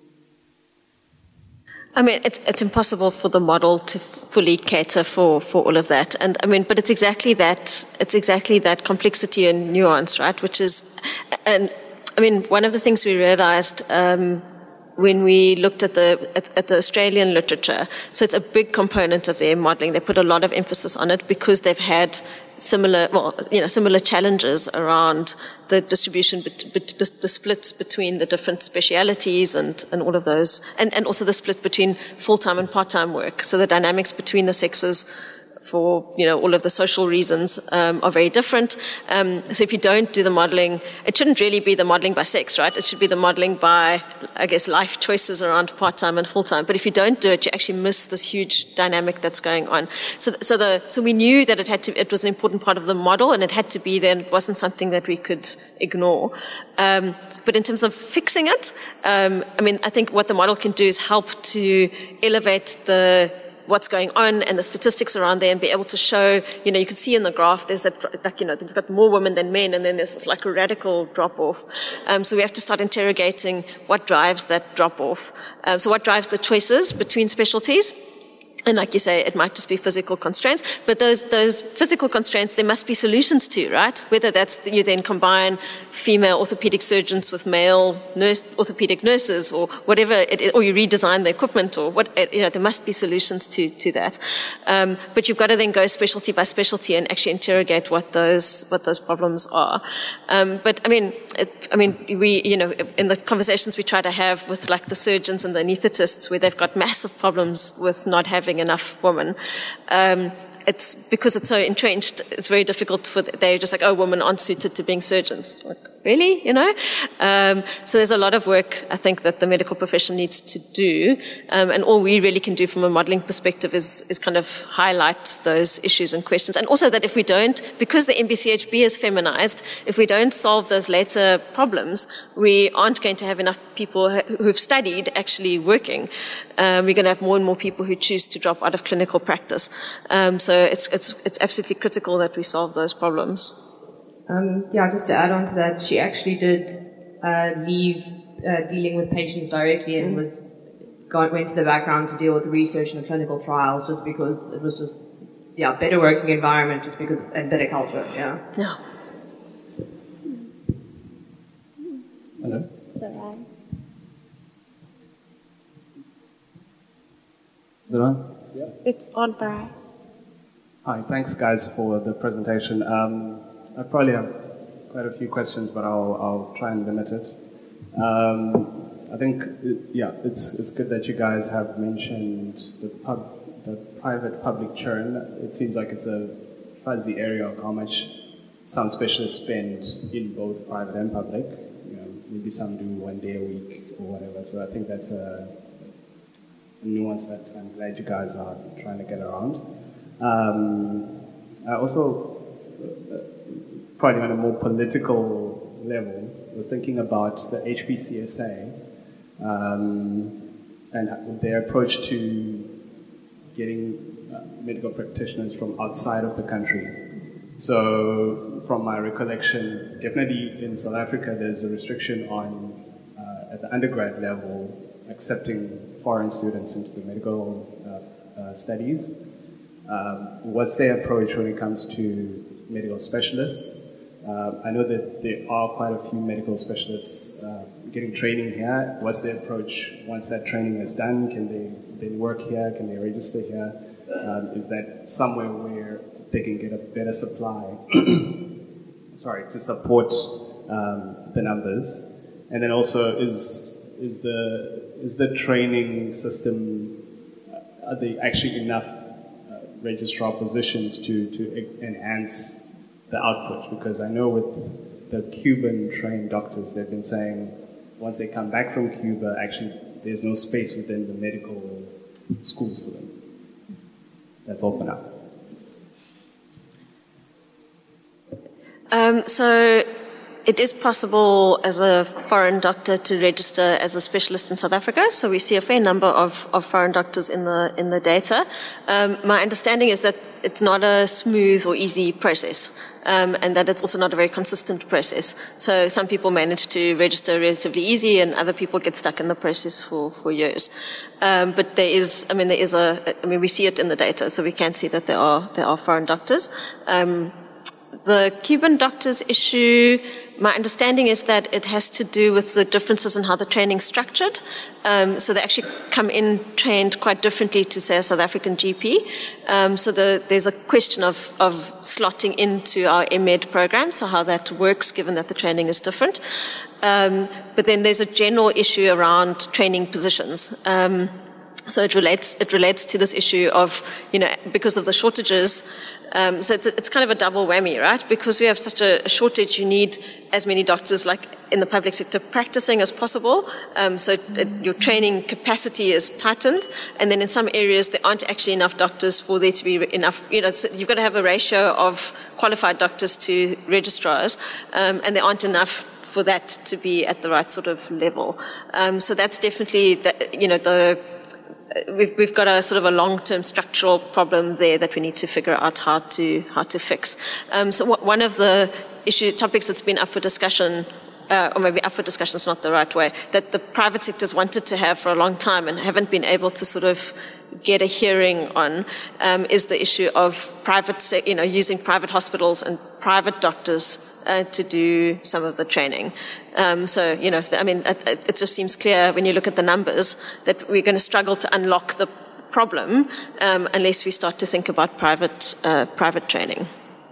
I mean, it's impossible for the model to fully cater for all of that. And I mean, but it's exactly that complexity and nuance, right? Which is, and I mean, one of the things we realized, when we looked at the Australian literature, so it's a big component of their modelling. They put a lot of emphasis on it because they've had similar challenges around the distribution, the splits between the different specialities and all of those, and also the split between full-time and part-time work. So the dynamics between the sexes, for all of the social reasons, are very different. So if you don't do the modelling, it shouldn't really be the modelling by sex, right? It should be the modelling by, I guess, life choices around part-time and full-time. But if you don't do it, you actually miss this huge dynamic that's going on. So we knew that it was an important part of the model, and it had to be there, and it wasn't something that we could ignore. But in terms of fixing it, I mean, I think what the model can do is help to elevate what's going on and the statistics around there, and be able to show, you can see in the graph, there's that, they've got more women than men, and then there's this a radical drop off. So we have to start interrogating what drives that drop off. So what drives the choices between specialties? And like you say, it might just be physical constraints, but those physical constraints, there must be solutions to, right? Whether that's you then combine female orthopedic surgeons with male orthopedic nurses, or whatever, or you redesign the equipment, or what, there must be solutions to that. But you've got to then go specialty by specialty and actually interrogate what those problems are. But I mean, we, in the conversations we try to have with the surgeons and the anaesthetists, where they've got massive problems with not having enough women, it's because it's so entrenched, it's very difficult they're just women aren't suited to being surgeons. Really? So there's a lot of work, I think, that the medical profession needs to do. And all we really can do from a modelling perspective is kind of highlight those issues and questions. And also that if we don't, because the MBCHB is feminized, if we don't solve those later problems, we aren't going to have enough people who've studied actually working. We're going to have more and more people who choose to drop out of clinical practice. So it's absolutely critical that we solve those problems. Just to add on to that, she actually did leave dealing with patients directly and went to the background to deal with the research and the clinical trials, just because it was just better working environment, and better culture. Yeah. Hello. Is it on? Yeah. It's on, Barai. Hi, thanks guys for the presentation. I probably have quite a few questions, but I'll try and limit it. I think, it's good that you guys have mentioned the private-public churn. It seems like it's a fuzzy area of how much some specialists spend in both private and public. Maybe some do 1 day a week or whatever. So I think that's a nuance that I'm glad you guys are trying to get around. I also, probably on a more political level, was thinking about the HPCSA and their approach to getting medical practitioners from outside of the country. So, from my recollection, definitely in South Africa, there's a restriction on, at the undergrad level, accepting foreign students into the medical studies. What's their approach when it comes to medical specialists? I know that there are quite a few medical specialists getting training here. What's their approach once that training is done? Can they then work here? Can they register here? Is that somewhere where they can get a better supply to support the numbers? And then also, is the training system are there actually enough registrar positions to enhance the output? Because I know with the Cuban trained doctors, they've been saying once they come back from Cuba, actually there's no space within the medical schools for them. That's all for now. So it is possible as a foreign doctor to register as a specialist in South Africa. So we see a fair number of foreign doctors in the data. My understanding is that it's not a smooth or easy process, and that it's also not a very consistent process. So some people manage to register relatively easy, and other people get stuck in the process for years. But we see it in the data, so we can see that there are foreign doctors. The Cuban doctors issue, my understanding is that it has to do with the differences in how the training's structured. So they actually come in trained quite differently to, say, a South African GP. So there's a question of slotting into our MED program, so how that works given that the training is different. But then there's a general issue around training positions. So it relates to this issue of, because of the shortages. So it's kind of a double whammy, right? Because we have such a shortage, you need as many doctors like in the public sector practicing as possible. So your training capacity is tightened. And then in some areas, there aren't actually enough doctors for there to be enough, so you've got to have a ratio of qualified doctors to registrars. And there aren't enough for that to be at the right sort of level. So that's definitely, we've got a sort of a long-term structural problem there that we need to figure out how to fix. So one of the topics that's been up for discussion, or maybe up for discussion is not the right way, that the private sector's wanted to have for a long time and haven't been able to sort of get a hearing on, is the issue of using private hospitals and private doctors to do some of the training. It just seems clear when you look at the numbers that we're going to struggle to unlock the problem unless we start to think about private training.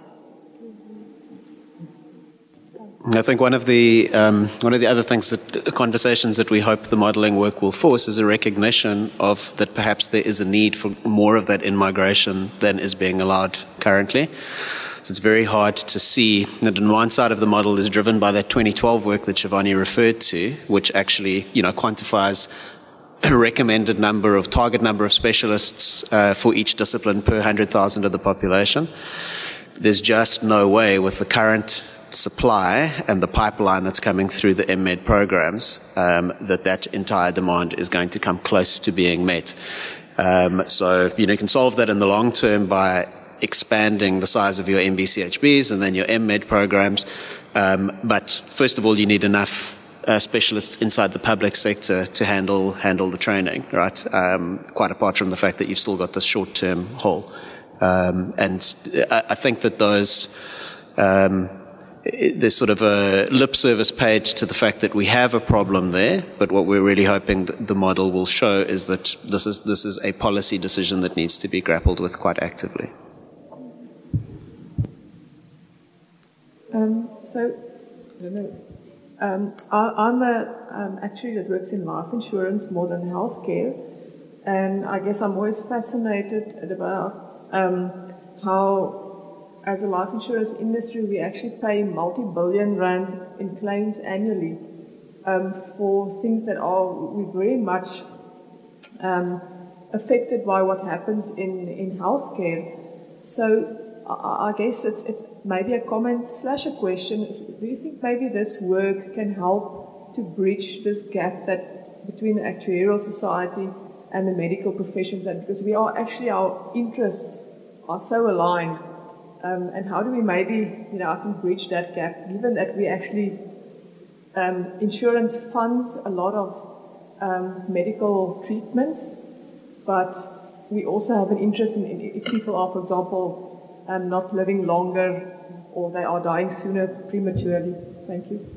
I think one of the other things conversations that we hope the modelling work will force is a recognition of that perhaps there is a need for more of that in-migration than is being allowed currently. So it's very hard to see that on one side of the model is driven by that 2012 work that Shivani referred to, which actually, quantifies a recommended target number of specialists for each discipline per 100,000 of the population. There's just no way with the current supply and the pipeline that's coming through the MED programs that entire demand is going to come close to being met. So you can solve that in the long term by expanding the size of your MBCHBs and then your MED programs. But first of all, you need enough specialists inside the public sector to handle the training, right? Quite apart from the fact that you've still got this short-term hole. And I think that there's sort of a lip service paid to the fact that we have a problem there, but what we're really hoping the model will show is that this is a policy decision that needs to be grappled with quite actively. I don't know. I'm a actuary that works in life insurance more than healthcare, and I guess I'm always fascinated about how, as a life insurance industry, we actually pay multi-billion rands in claims annually for things that we're very much affected by what happens in healthcare. So I guess it's maybe a comment / a question. Do you think maybe this work can help to bridge this gap between the actuarial society and the medical professions? Because our interests are so aligned. And how do we maybe, I think, bridge that gap, given that we actually, insurance funds a lot of medical treatments, but we also have an interest in if people are, for example, not living longer or they are dying sooner prematurely. Thank you.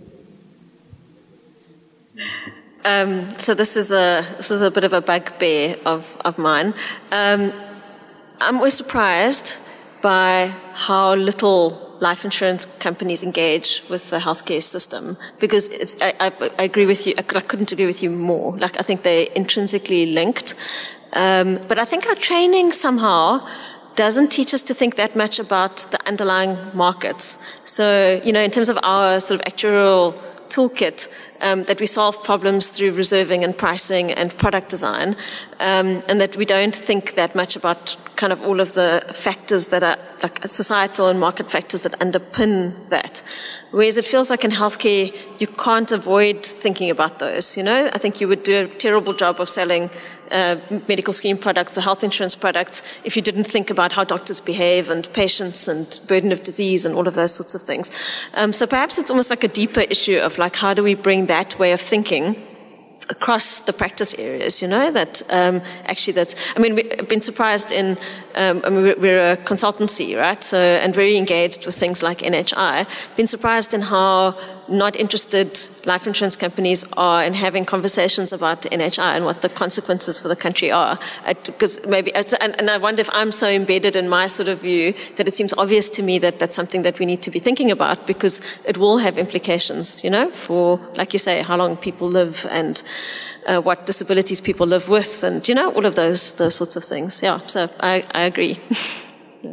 So this is a bit of a bugbear of mine. I'm always surprised by how little life insurance companies engage with the healthcare system, because I agree with you. I couldn't agree with you more. I think they're intrinsically linked. But I think our training somehow doesn't teach us to think that much about the underlying markets. So, in terms of our sort of actuarial toolkit, that we solve problems through reserving and pricing and product design, and that we don't think that much about kind of all of the factors that are like societal and market factors that underpin that. Whereas it feels like in healthcare, you can't avoid thinking about those, I think you would do a terrible job of selling medical scheme products or health insurance products if you didn't think about how doctors behave and patients and burden of disease and all of those sorts of things. So perhaps it's almost like a deeper issue of like, how do we bring that way of thinking across the practice areas, that we've been surprised in, we're a consultancy, right? So, and very engaged with things like NHI. Been surprised in how not interested life insurance companies are in having conversations about NHI and what the consequences for the country are. Because maybe, and I wonder if I'm so embedded in my sort of view that it seems obvious to me that that's something that we need to be thinking about, because it will have implications, for, like you say, how long people live and what disabilities people live with, and all of those sorts of things. Yeah, so I agree. Yeah.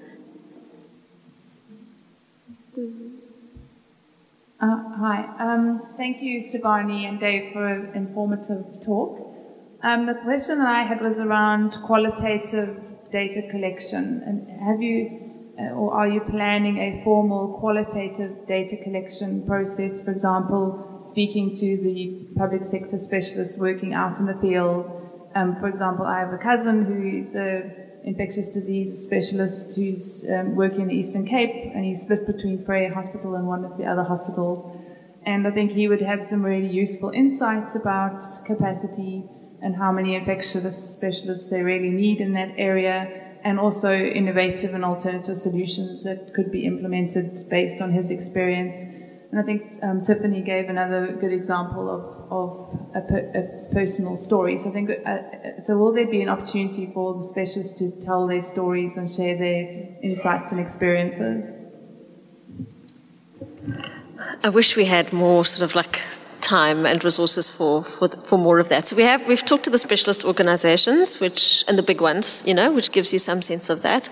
Hi. Thank you, Shibani and Dave, for an informative talk. The question that I had was around qualitative data collection. And have you, or are you planning a formal qualitative data collection process, for example, speaking to the public sector specialists working out in the field? For example, I have a cousin who is an infectious disease specialist who's working in the Eastern Cape, and he's split between Freya Hospital and one of the other hospitals. And I think he would have some really useful insights about capacity and how many infectious specialists they really need in that area, and also innovative and alternative solutions that could be implemented based on his experience. And I think Tiffany gave another good example of a personal story. So I think, so will there be an opportunity for the specialists to tell their stories and share their insights and experiences? I wish we had more sort of like time and resources for more of that. So we've talked to the specialist organizations, and the big ones, which gives you some sense of that.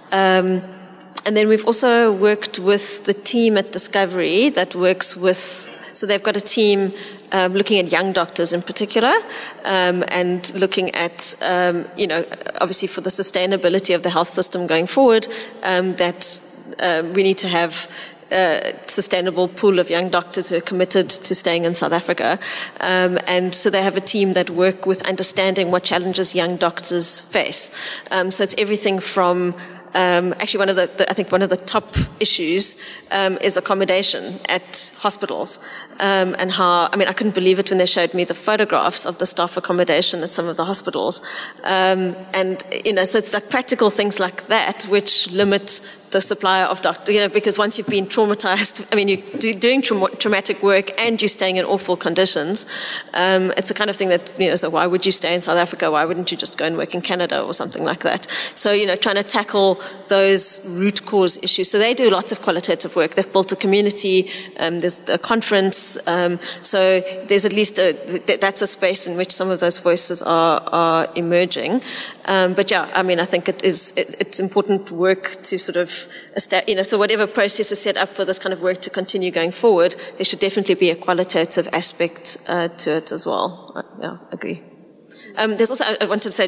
And then we've also worked with the team at Discovery that works with, so they've got a team looking at young doctors in particular, and looking at, obviously for the sustainability of the health system going forward, that we need to have a sustainable pool of young doctors who are committed to staying in South Africa. And so they have a team that work with understanding what challenges young doctors face. So it's everything from actually, one of the top issues is accommodation at hospitals, and how, I couldn't believe it when they showed me the photographs of the staff accommodation at some of the hospitals, and so it's like practical things like that which limit the supply of doctors, because once you've been traumatized, you're doing traumatic work and you're staying in awful conditions. It's the kind of thing that, so why would you stay in South Africa? Why wouldn't you just go and work in Canada or something like that? So, trying to tackle those root cause issues. So they do lots of qualitative work. They've built a community. There's a conference. So there's at least that's a space in which some of those voices are emerging. But yeah, I think it's important work to sort of, so whatever process is set up for this kind of work to continue going forward, there should definitely be a qualitative aspect to it as well. Yeah, agree. There's also, I wanted to say,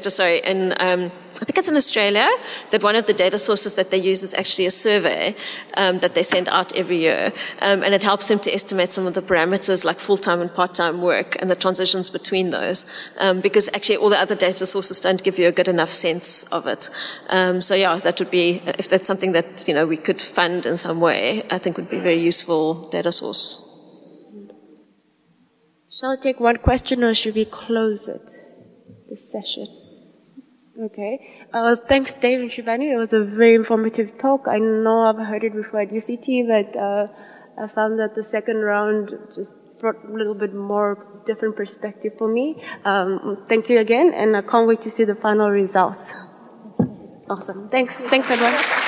I think it's in Australia, that one of the data sources that they use is actually a survey that they send out every year. And it helps them to estimate some of the parameters like full-time and part-time work and the transitions between those. Because actually all the other data sources don't give you a good enough sense of it. So yeah, that would be, if that's something that, we could fund in some way, I think would be a very useful data source. Shall I take one question or should we close it? This session. Okay. Thanks, Dave and Shibani. It was a very informative talk. I know I've heard it before at UCT, but I found that the second round just brought a little bit more different perspective for me. Thank you again, and I can't wait to see the final results. Awesome. Thanks. Thanks, everyone.